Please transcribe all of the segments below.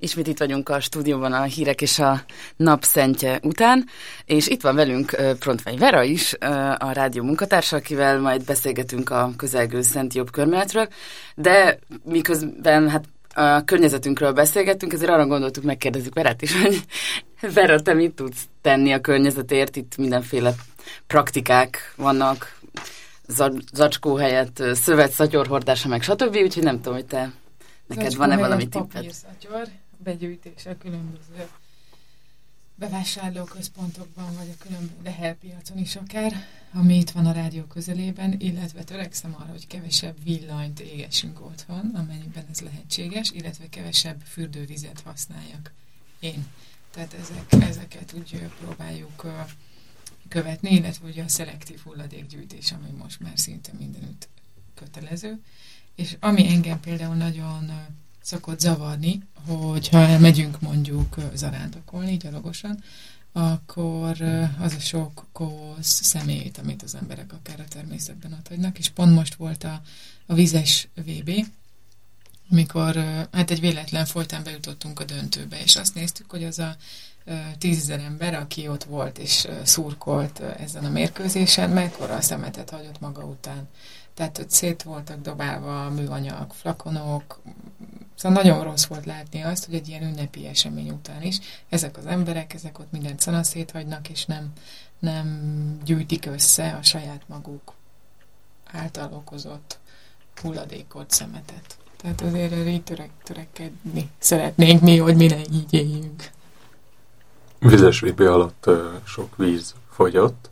Ismét itt vagyunk a stúdióban a hírek és a napszentje után, és itt van velünk Prontvai Vera is, a rádió munkatársa, akivel majd beszélgetünk a közelgő Szent Jobb körmenetről, de miközben hát a környezetünkről beszélgettünk, ezért arra gondoltuk, megkérdezzük Verát is, hogy Vera, te mit tudsz tenni a környezetért? Itt mindenféle praktikák vannak, zacskó helyett szövet, szatyorhordása, meg stb. Úgyhogy nem tudom, hogy te neked van-e valami tipped? Papírszatyor, begyűjtés a különböző bevásárlóközpontokban, vagy a különböző lehelpiacon is akár, ami itt van a rádió közelében, illetve törekszem arra, hogy kevesebb villanyt égessünk otthon, amennyiben ez lehetséges, illetve kevesebb fürdővizet használjak én. Tehát ezeket úgy próbáljuk követni, illetve ugye a szelektív hulladékgyűjtés, ami most már szinte mindenütt kötelező. És ami engem például nagyon szokott zavarni, hogyha elmegyünk mondjuk zarándokolni, gyalogosan, akkor az a sok kósz szemét, amit az emberek akár a természetben otthagynak, és pont most volt a vízes VB, amikor hát egy véletlen folytán bejutottunk a döntőbe, és azt néztük, hogy az a 10 000 ember, aki ott volt és szurkolt ezen a mérkőzésen, mekkora szemetet hagyott maga után. Tehát, hogy szét voltak dobálva műanyag flakonok, szóval nagyon rossz volt látni azt, hogy egy ilyen ünnepi esemény után is ezek az emberek, ezek ott mindent szanaszét hagynak, és nem gyűjtik össze a saját maguk által okozott hulladékot, szemetet. Tehát azért erre így törekedni szeretnénk mi, hogy mi ne így éljünk. Vizes VB alatt sok víz fogyott.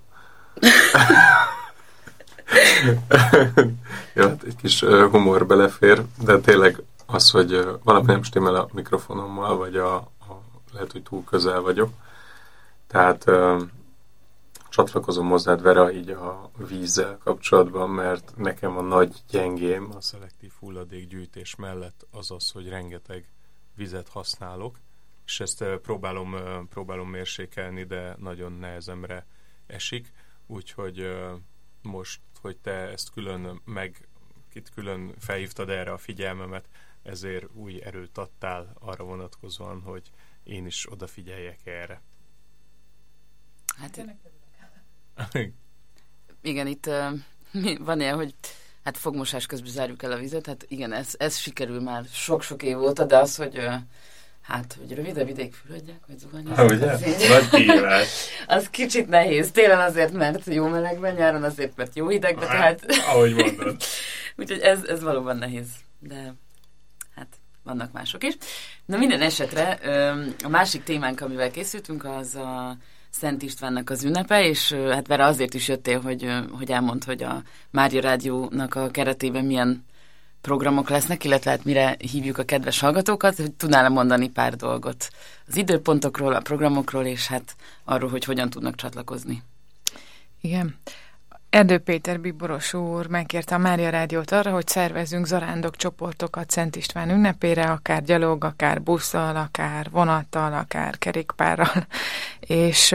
Ja, hát egy kis humor belefér, de tényleg az, hogy valami nem stimmel a mikrofonommal, vagy lehet, hogy túl közel vagyok. Tehát csatlakozom hozzád, Vera, így a vízzel kapcsolatban, mert nekem a nagy gyengém a szelektív hulladékgyűjtés mellett az, hogy rengeteg vizet használok, és ezt próbálom mérsékelni, de nagyon nehezemre esik, úgyhogy most, hogy te ezt külön felhívtad erre a figyelmemet, ezért új erőt adtál arra vonatkozóan, hogy én is odafigyeljek erre. Hát igen, itt van ilyen, hogy hát fogmosás közben zárjuk el a vizet, hát igen, ez sikerül már sok-sok év óta, de az, hogy hogy rövid a vidékfülödjek, vagy zuhanyozok. Ugye? Nagy kihívás. Az kicsit nehéz. Télen azért, mert jó melegben, nyáron azért, mert jó hidegben, tehát... Ahogy mondod. Úgyhogy ez valóban nehéz. De hát vannak mások is. Na minden esetre a másik témánk, amivel készültünk, az a Szent Istvánnak az ünnepe, és hát Vera azért is jöttél, hogy elmondd, hogy a Mária Rádiónak a keretében milyen programok lesznek, illetve hát mire hívjuk a kedves hallgatókat, hogy tudnál mondani pár dolgot az időpontokról, a programokról, és hát arról, hogy hogyan tudnak csatlakozni. Igen. Erdő Péter Bíboros úr megkérte a Mária Rádiót arra, hogy szervezzünk zarándok csoportokat Szent István ünnepére, akár gyalog, akár busszal, akár vonattal, akár kerékpárral, és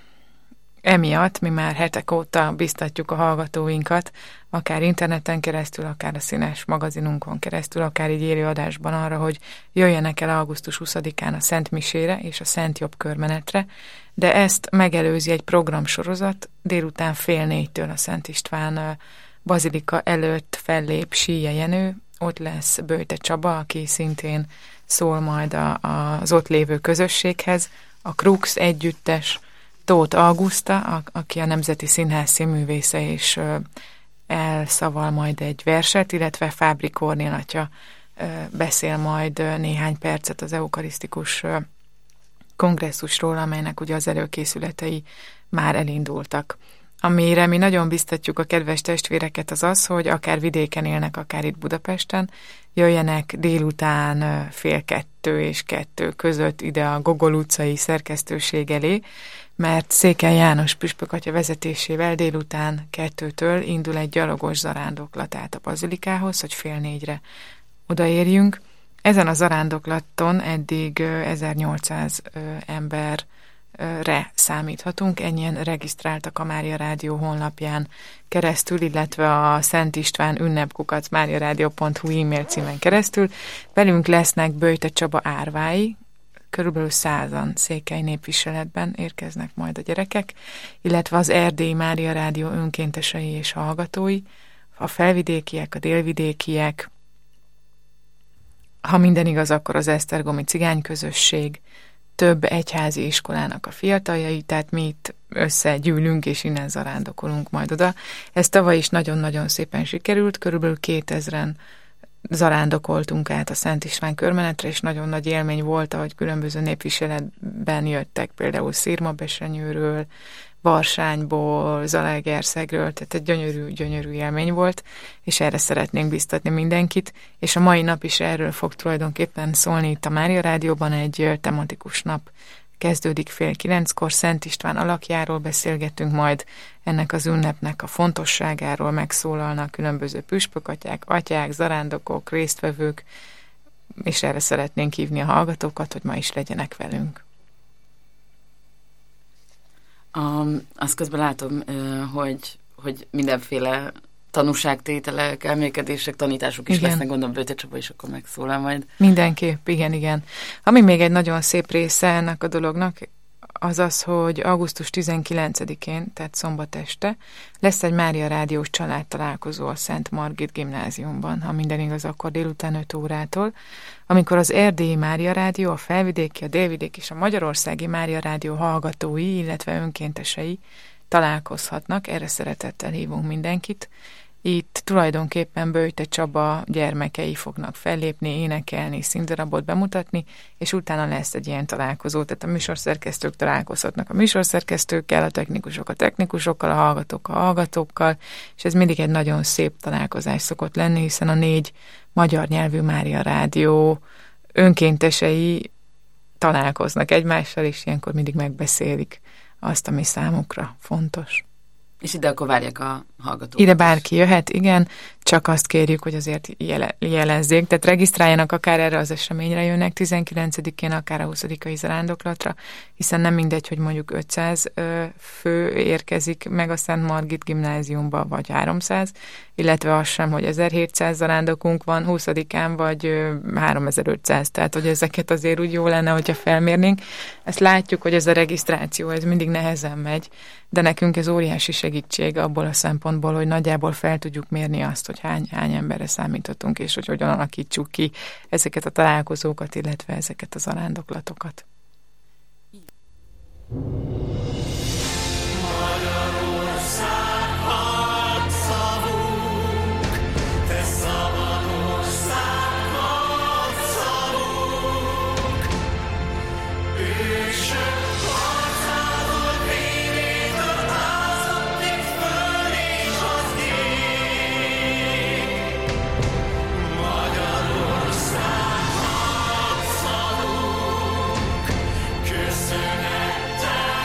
emiatt mi már hetek óta biztatjuk a hallgatóinkat, akár interneten keresztül, akár a színes magazinunkon keresztül, akár így élő adásban arra, hogy jöjjenek el augusztus 20-án a Szent Misére és a Szent Jobb körmenetre, de ezt megelőzi egy programsorozat, délután 3:30 a Szent István bazilika előtt fellép Síje Jenő, ott lesz Böjte Csaba, aki szintén szól majd az ott lévő közösséghez, a Krux együttes, Tóth Auguszta, aki a Nemzeti Színház színművésze, és elszaval majd egy verset, illetve Fábri Kornél atya beszél majd néhány percet az eukarisztikus kongresszusról, amelynek ugye az előkészületei már elindultak. Amire mi nagyon biztatjuk a kedves testvéreket az, hogy akár vidéken élnek, akár itt Budapesten, jöjjenek délután 1:30 és 2 között ide a Gogol utcai szerkesztőség elé, mert Székely János püspökatya vezetésével délután 2-től indul egy gyalogos zarándoklat át a bazilikához, hogy 3:30 odaérjünk. Ezen a zarándoklaton eddig 1800 emberre számíthatunk, ennyien regisztráltak a Mária Rádió honlapján keresztül, illetve a Szent István ünnep@mariaradio.hu e-mail címen keresztül. Velünk lesznek Böjte Csaba árvái, körülbelül 100-an székely népviseletben érkeznek majd a gyerekek, illetve az Erdélyi Mária Rádió önkéntesei és hallgatói, a felvidékiek, a délvidékiek, ha minden igaz, akkor az esztergomi cigányközösség, több egyházi iskolának a fiataljai, tehát mi itt összegyűlünk, és innen zarándokolunk majd oda. Ez tavaly is nagyon-nagyon szépen sikerült, körülbelül 2000-en zarándokoltunk át a Szent István körmenetre, és nagyon nagy élmény volt, ahogy különböző népviseletben jöttek, például Szirmabesenyőről, Barsányból, Zalaegerszegről, tehát egy gyönyörű élmény volt, és erre szeretnénk biztatni mindenkit, és a mai nap is erről fog tulajdonképpen szólni itt a Mária Rádióban, egy tematikus nap kezdődik 8:30, Szent István alakjáról beszélgetünk majd, ennek az ünnepnek a fontosságáról megszólalnak különböző püspökatyák, atyák, zarándokok, résztvevők, és erre szeretnénk hívni a hallgatókat, hogy ma is legyenek velünk. Azt közben látom, hogy mindenféle tanúságtételek, elmélkedések, tanítások is lesznek, gondolom Böjte Csaba is akkor megszólal majd. Mindenképp, igen. Ami még egy nagyon szép része ennek a dolognak, az az, hogy augusztus 19-én, tehát szombat este, lesz egy Mária Rádiós családtalálkozó a Szent Margit Gimnáziumban, ha minden igaz, akkor délután 5 órától, amikor az Erdélyi Mária Rádió, a Felvidéki, a Délvidéki és a Magyarországi Mária Rádió hallgatói, illetve önkéntesei találkozhatnak, erre szeretettel hívunk mindenkit. Itt tulajdonképpen Böjte Csaba gyermekei fognak fellépni, énekelni, színdarabot bemutatni, és utána lesz egy ilyen találkozó, tehát a műsorszerkesztők találkozhatnak a műsorszerkesztőkkel, a technikusokkal, a hallgatók a hallgatókkal, és ez mindig egy nagyon szép találkozás szokott lenni, hiszen a 4 magyar nyelvű Mária Rádió önkéntesei találkoznak egymással, és ilyenkor mindig megbeszélik azt, ami számukra fontos. És ide akkor várják a hallgatókat. Ide bárki jöhet, igen, csak azt kérjük, hogy azért jelezzék, tehát regisztráljanak, akár erre az eseményre jönnek 19-én, akár a 20-ai zarándoklatra, hiszen nem mindegy, hogy mondjuk 500 fő érkezik meg a Szent Margit Gimnáziumba, vagy 300, illetve az sem, hogy 1700 zarándokunk van 20-án, vagy 3500, tehát hogy ezeket azért úgy jó lenne, hogyha felmérnénk. Ezt látjuk, hogy ez a regisztráció, ez mindig nehezen megy, de nekünk ez óriási segítség abból a szempontból, hogy nagyjából fel tudjuk mérni azt, hogy hány emberre számíthatunk, és hogy hogyan alakítsuk ki ezeket a találkozókat, illetve ezeket a zarándoklatokat. Köszönettel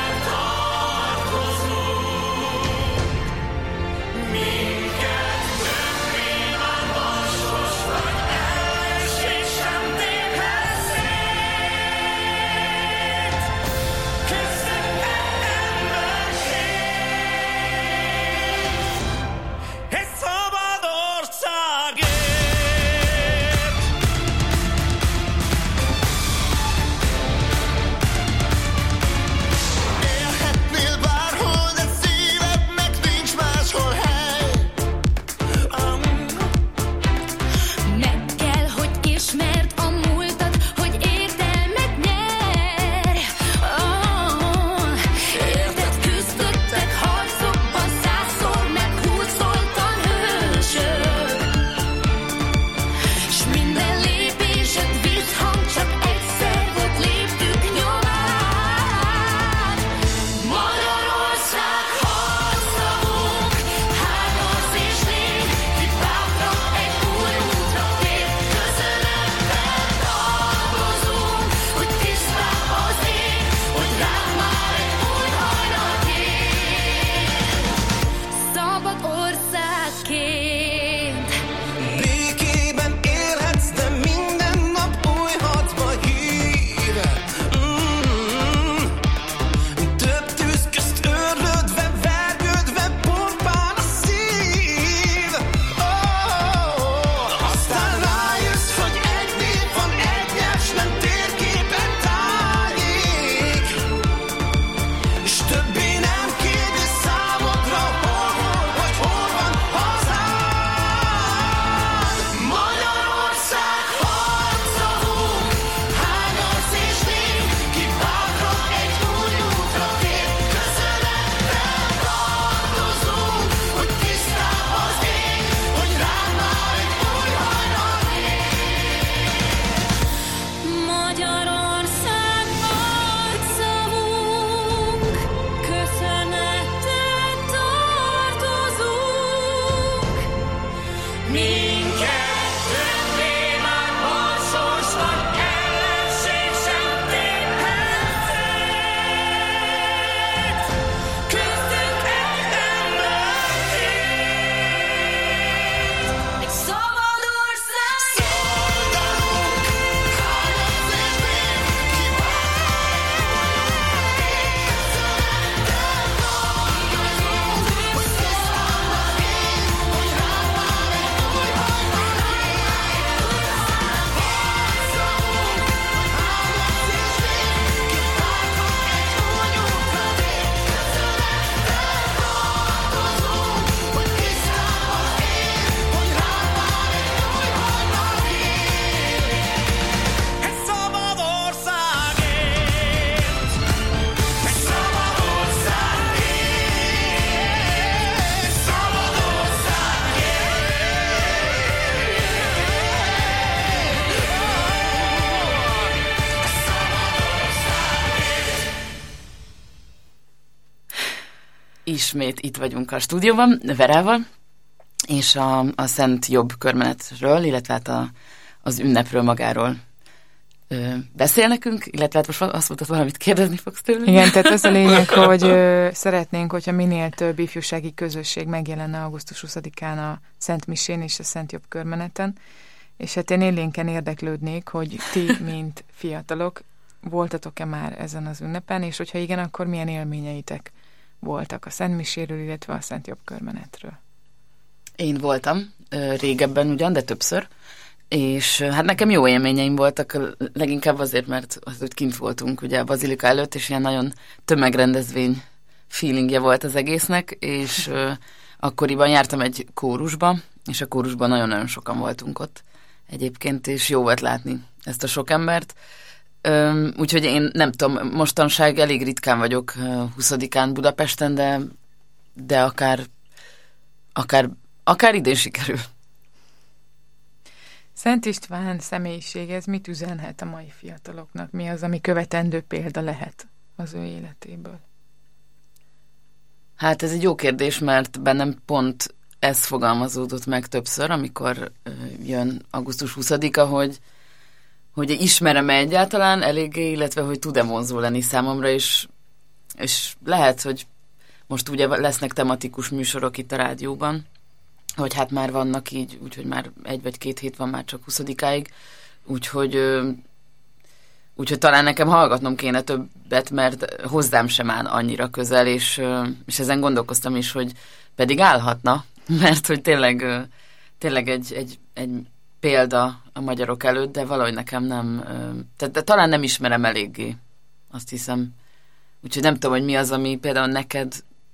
ismét itt vagyunk a stúdióban, Verával, és a Szent Jobb körmenetről, illetve hát az ünnepről magáról beszél nekünk, illetve hát most azt mondtad, valamit kérdezni fogsz tőlünk. Igen, tehát az a lényeg, hogy szeretnénk, hogyha minél több ifjúsági közösség megjelenne augusztus 20-án a Szent Misén és a Szent Jobb körmeneten, és hát én élénken érdeklődnék, hogy ti, mint fiatalok, voltatok-e már ezen az ünnepen, és hogyha igen, akkor milyen élményeitek voltak a Szent Miséről, illetve a Szent Jobb körmenetről? Én voltam, régebben ugyan, de többször, és hát nekem jó élményeim voltak, leginkább azért, mert hogy kint voltunk ugye a bazilika előtt, és ilyen nagyon tömegrendezvény feelingje volt az egésznek, és akkoriban jártam egy kórusba, és a kórusban nagyon-nagyon sokan voltunk ott egyébként, és jó volt látni ezt a sok embert. Úgyhogy én nem tudom, mostanság elég ritkán vagyok 20-án Budapesten, de akár idén sikerül. Szent István személyiség, ez mit üzenhet a mai fiataloknak? Mi az, ami követendő példa lehet az ő életéből? Hát ez egy jó kérdés, mert bennem pont ez fogalmazódott meg többször, amikor jön augusztus 20-a, hogy ismerem-e egyáltalán eléggé, illetve hogy tud-e vonzó lenni számomra, és lehet, hogy most ugye lesznek tematikus műsorok itt a rádióban, hogy hát már vannak így, úgyhogy már 1 vagy 2 hét van már csak 20-áig, úgyhogy talán nekem hallgatnom kéne többet, mert hozzám sem áll annyira közel, és ezen gondolkoztam is, hogy pedig állhatna, mert hogy tényleg egy példa a magyarok előtt, de valahogy nekem nem, tehát talán nem ismerem eléggé, azt hiszem. Úgyhogy nem tudom, hogy mi az, ami például neked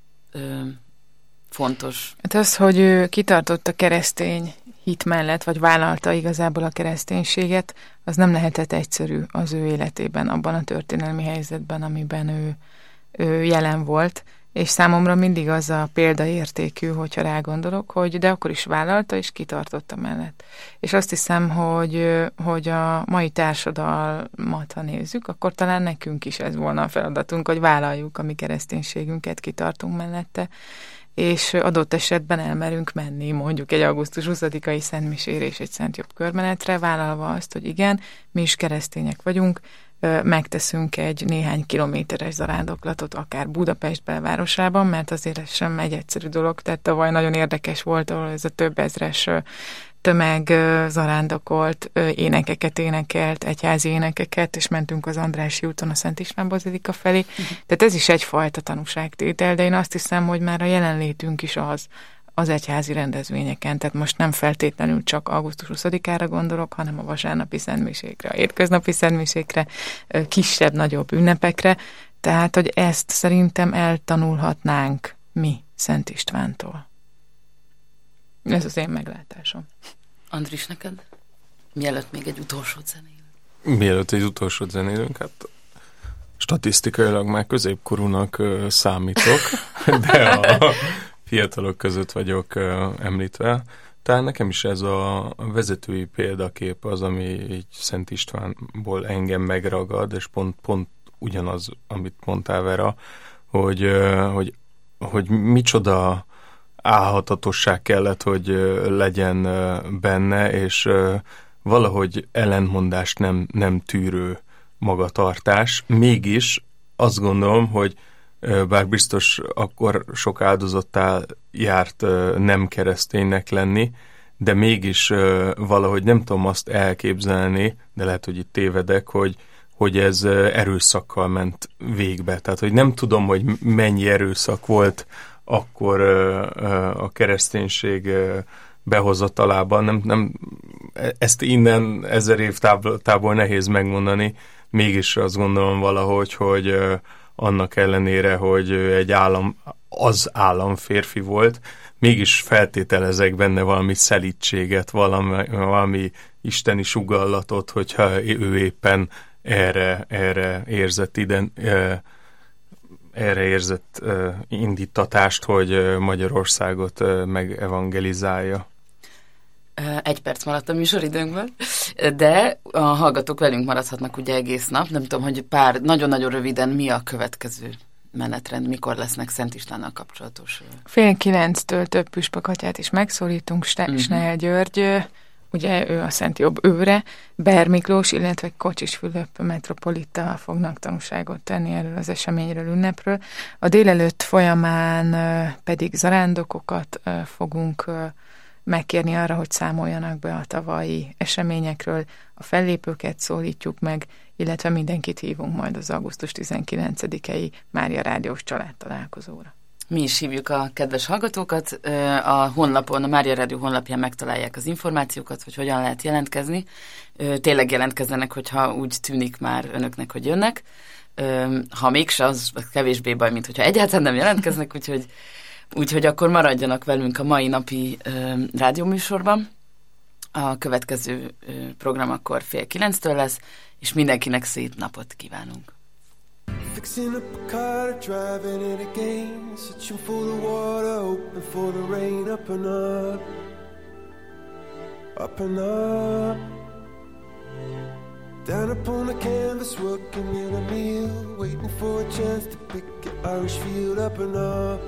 fontos. Hát az, hogy ő kitartott a keresztény hit mellett, vagy vállalta igazából a kereszténységet, az nem lehetett egyszerű az ő életében, abban a történelmi helyzetben, amiben ő jelen volt, és számomra mindig az a példaértékű, hogyha rágondolok, hogy de akkor is vállalta, és kitartotta mellett. És azt hiszem, hogy a mai társadalmat, ha nézzük, akkor talán nekünk is ez volna a feladatunk, hogy vállaljuk a mi kereszténységünket, kitartunk mellette, és adott esetben elmerünk menni, mondjuk egy augusztus 20-ai szentmisére és egy Szent Jobb körmenetre, vállalva azt, hogy igen, mi is keresztények vagyunk, megteszünk egy néhány kilométeres zarándoklatot, akár Budapest belvárosában, mert azért ez sem egy egyszerű dolog, tehát tavaly nagyon érdekes volt, ahol ez a több ezres tömeg zarándokolt, énekeket énekelt, egyházi énekeket, és mentünk az Andrássy úton a Szent István bazilika felé. Tehát ez is egyfajta tanúságtétel, de én azt hiszem, hogy már a jelenlétünk is az egyházi rendezvényeken, tehát most nem feltétlenül csak augusztus 20-ára gondolok, hanem a vasárnapi szentmisékre, a hétköznapi szentmisékre, kisebb-nagyobb ünnepekre, tehát, hogy ezt szerintem eltanulhatnánk mi Szent Istvántól. Ez az én meglátásom. Andris, neked? Mielőtt még egy utolsót zenélünk. Mielőtt egy utolsót zenélünk, hát statisztikailag már középkorúnak számítok, de a fiatalok között vagyok említve. Tehát nekem is ez a vezetői példakép az, ami így Szent Istvánból engem megragad, és pont ugyanaz, amit mondtál, Vera, hogy micsoda álhatatosság kellett, hogy legyen benne, és valahogy ellentmondást nem tűrő magatartás. Mégis azt gondolom, hogy bár biztos akkor sok áldozattá járt nem kereszténynek lenni, de mégis valahogy nem tudom azt elképzelni, de lehet, hogy itt tévedek, hogy ez erőszakkal ment végbe. Tehát, hogy nem tudom, hogy mennyi erőszak volt akkor a kereszténység behozatalában. Nem, ezt innen 1000 év távol nehéz megmondani, mégis azt gondolom valahogy, hogy annak ellenére, hogy egy állam férfi volt, mégis feltételezek benne valami szelídséget, valami isteni sugallatot, hogyha ő éppen erre érzett indítatást, hogy Magyarországot megevangelizálja. 1 perc maradt a műsoridőnkből, de a hallgatók velünk maradhatnak ugye egész nap. Nem tudom, hogy nagyon-nagyon röviden mi a következő menetrend, mikor lesznek Szent Istvánnal kapcsolatos? 8:30 több püspökatyát is megszólítunk, Snell György, ugye ő a Szent Jobb őre, Ber Miklós, illetve Kocsis Fülöp metropolita fognak tanúságot tenni erről az eseményről, ünnepről. A délelőtt folyamán pedig zarándokokat fogunk megkérni arra, hogy számoljanak be a tavalyi eseményekről, a fellépőket szólítjuk meg, illetve mindenkit hívunk majd az augusztus 19-i Mária Rádiós családtalálkozóra. Mi is hívjuk a kedves hallgatókat. A honlapon, a Mária Rádió honlapján megtalálják az információkat, hogy hogyan lehet jelentkezni. Tényleg jelentkezzenek, hogyha úgy tűnik már önöknek, hogy jönnek. Ha mégse, az kevésbé baj, mint hogyha egyáltalán nem jelentkeznek, úgyhogy akkor maradjanak velünk a mai napi rádióműsorban. A következő program akkor 8:30 lesz, és mindenkinek szép napot kívánunk. Fixing up a car, driving it again, searching for the water, hoping for the rain, up and up, up and up. Down upon the canvas, working in a meal, waiting for a chance to pick your Irish field, up and up,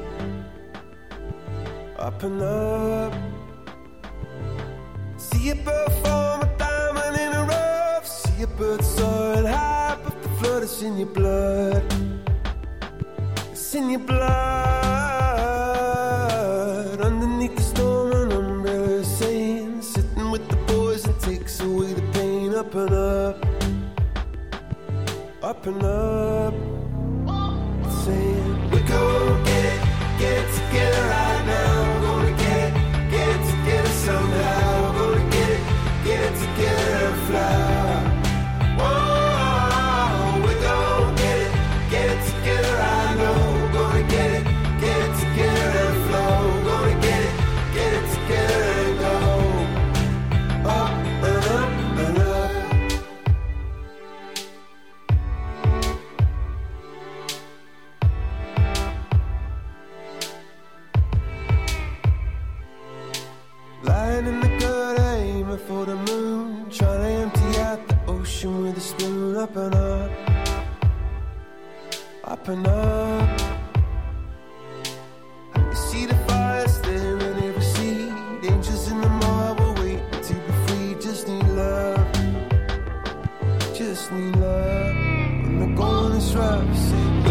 up and up. See a bird form a diamond in a rough, see a bird soaring high, but the flood is in your blood. It's in your blood. Underneath the storm, an umbrella is saying, sitting with the boys, it takes away the pain. Up and up, up and up. It's saying, we're gonna get together right now. We're gonna get together somehow. We're gonna get together and fly. Whoa, we're gonna get it together, I know. We're gonna get it together and flow. We're gonna get it together and go up and up and up. Lying in the gutter, aiming for the moon, trying to empty out the ocean with a spoon. Up and up, up and up. You see the fire staring every seed, angels in the marble waiting to be free. Just need love, just need love. When the going is rough, say